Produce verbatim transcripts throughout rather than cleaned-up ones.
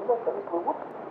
понимаешь, они плывут,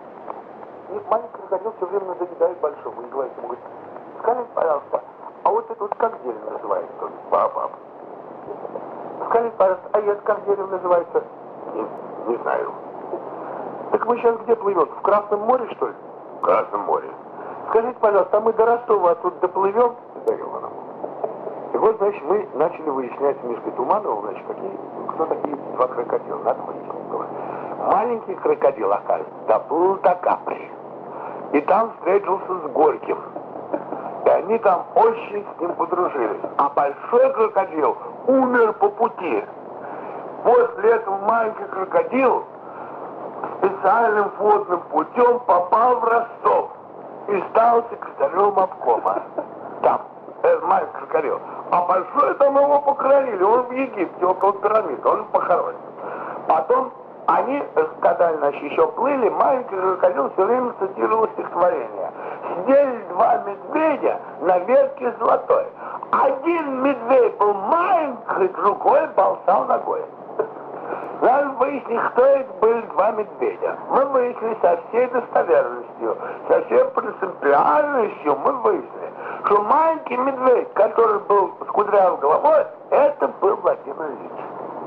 и маленький крокодил все время надоедает большому и говорит ему, говорит, скажите, пожалуйста, а вот это вот как дерево называется? Баобаб. Скажите, пожалуйста, а это как дерево называется? Не, не знаю. Так мы сейчас где плывем? В Красном море, что ли? В Красном море. Скажите, пожалуйста, а мы до Ростова оттуда доплывем? До Иванова. И вот, значит, мы начали выяснять с Мишкой Тумановым, значит, какие, кто такие два крокодила. Надо выяснить. Маленький крокодил, оказывается, доплыл до Капри. И там встретился с Горьким. И они там очень с ним подружились. А большой крокодил умер по пути. После этого маленький крокодил специальным водным путем попал в Ростов и стал секретарем обкома. Там, это маленький крокодил. А большой там его похоронили. Он в Египте, около пирамид. Он похоронен. Потом они, когда значит, еще плыли, маленький крокодил все время цитировал стихотворение. Сидели два медведя на ветке золотой. Один медведь был маленький, другой болтал ногой. Надо выяснить, кто это были два медведя. Мы выяснили со всей достоверностью, со всей принципиальностью мы выяснили, что маленький медведь, который был с кудрявой головой, это был Владимир Ильич.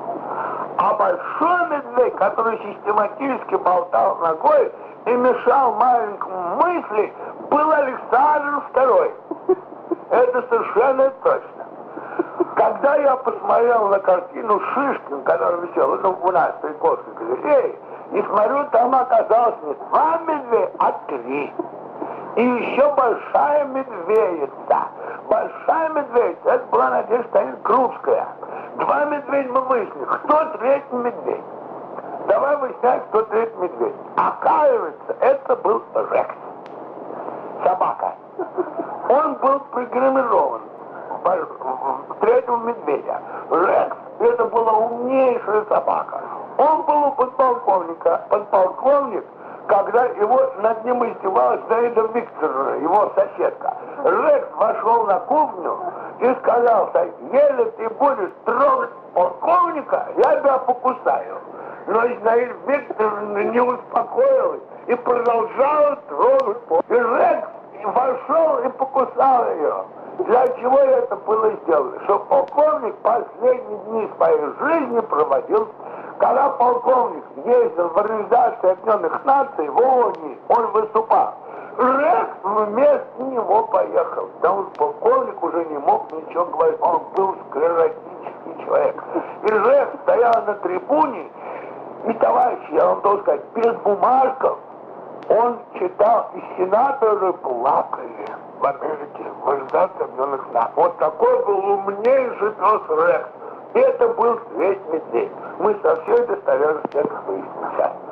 А большой медведь, который систематически болтал ногой и мешал маленькому мысли, был Александр Второй. Это совершенно точно. Когда я посмотрел на картину Шишкин, которая висела ну, у нас в Третьяковской галерее, и смотрю, там оказалось не два медведя, а три. И еще большая медведица. Большая медведица, это была Надежда Станина Крупская. Два медведя мы выяснили. Кто третий медведь? Давай выяснять, кто третий медведь. Оказывается, это был Рекс. Собака. Он был программирован третьего медведя. Рекс, это была умнейшая собака. Он был у подполковника. Подполковник, когда его над ним издевалась Наида Викторовна, его соседка. Рекс вошел на кухню и сказал: если ты будешь трогать полковника, я тебя покусаю. Но Наида Викторовна не успокоилась и продолжала трогать полковника. И Рекс вошел и покусал ее. Для чего это было сделано? Что полковник последние дни своей жизни проводил, когда полковник ездил в Организацию Объединенных Наций в ООН, он выступал. Рекс вместо него поехал, потому что полковник уже не мог ничего говорить, он был склеротический человек. И Рекс стоял на трибуне, и, товарищи, я вам должен сказать, без бумажков он читал, и сенаторы плакали в Америке, в Организации Объединенных Наций. Вот такой был умнейший пес Рекс. Это был Третий медведь. Мы со всей достоверностью это выяснили сейчас.